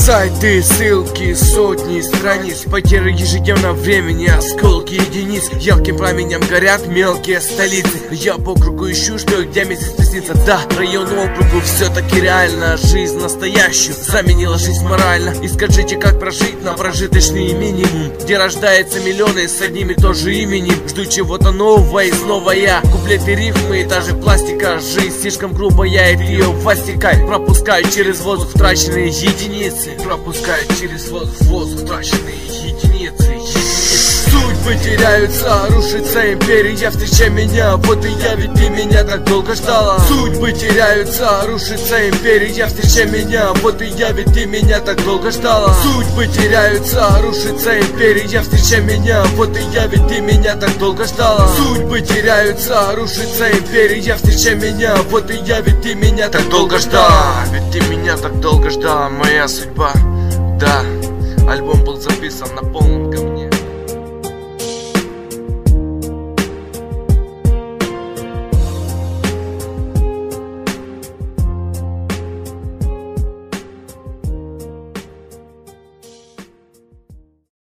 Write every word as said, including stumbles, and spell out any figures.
Сайты, ссылки, сотни страниц, потери ежедневно времени, осколки единиц. Ярким пламенем горят мелкие столицы. Я по кругу ищу, что где мне здесь приснится. Да, район округу все-таки реально. Жизнь настоящую заменила жизнь морально. И скажите, как прожить на прожиточный минимум, где рождается миллионы с одним и то же именем. Жду чего-то нового и снова я. Куплеты, рифмы и даже пластика. Жизнь слишком грубая, и ее воздекай. Пропускаю через воздух траченные единицы. Пропускаю через воздух, воздух траченные единицы. Судьбы теряются, рушится империя, встречай меня, вот и я, ведь ты меня так долго ждала. Судьбы теряются, рушится империя, встречай меня, вот и я, ведь ты меня так долго ждала. Судьбы теряются, рушится империя, встречай меня, вот и я, ведь ты меня так долго ждала. Судьбы теряются, рушится империя, встречай меня, вот и я, ведь ты меня так долго ждала. Ведь ты меня так долго ждала, моя судьба. Да, альбом был записан на полном говне.